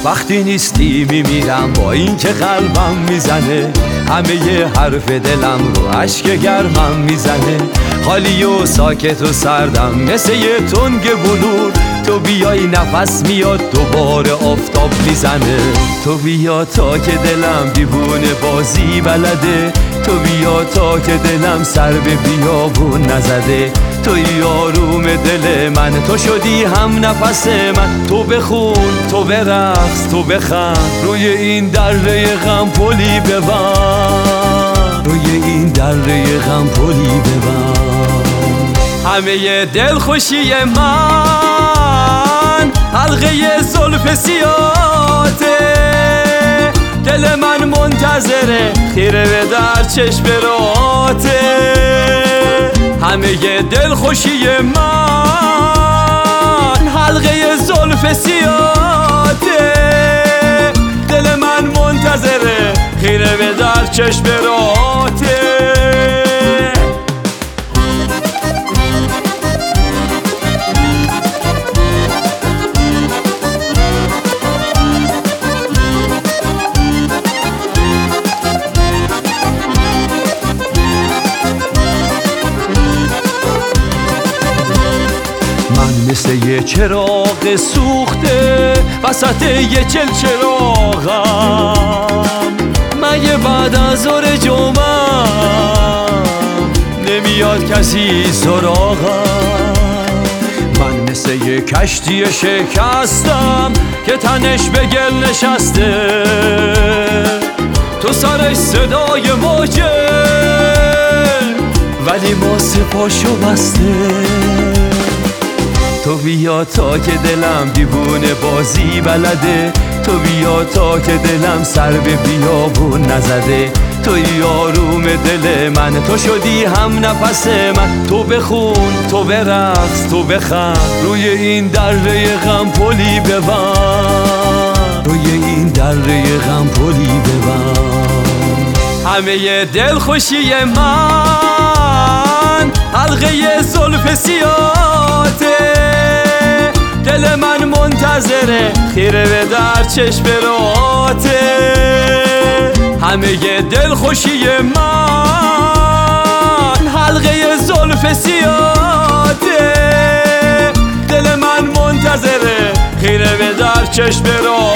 وقتی نیستی میمیرم با این که قلبم میزنه، همه ی حرف دلم رو اشک گرمم میزنه. خالی و ساکت و سردم مثل یه تنگ بلور، تو بیای نفس میاد دوباره آفتاب میزنه. تو بیا تا که دلم دیوونه بازی بلده، تو بیا تا که دلم سر به بیابون نزده. توی آروم دل من، تو شدی هم نفس من. تو بخون، تو برقص، تو بخند، روی این دره غم پلی ببند، روی این دره غم پلی ببند. همه دل خوشی من حلقه زلف سیاته، دل من منتظره خیره به در چشم راته. همه دل خوشی من حلقه زلف سیاته، دل من منتظره خیره به در چشم راته. من مثل یه چراغ سوخته وسط یه چلچراغم، من یه بعد از ظهر جمعم نمیاد کسی سراغم. من مثل یه کشتی شکستم که تنش به گل نشسته، تو سرش صدای موجه ولی ماسه پاشو بسته. تو بیا تا که دلم دیوونه بازی بلده، تو بیا تا که دلم سر به بیابون نزده. توی آروم دل من، تو شدی هم نفس من. تو بخون، تو برقص، تو بخند، روی این دره غم پلی ببند، روی این دره غم پلی ببند. همه دل خوشی من حلقه زلف سیاته، دل من منتظره خیره به در چشم راته. همه دل خوشی من حلقه زلف سیاته، دل من منتظره خیره به در چشم راته.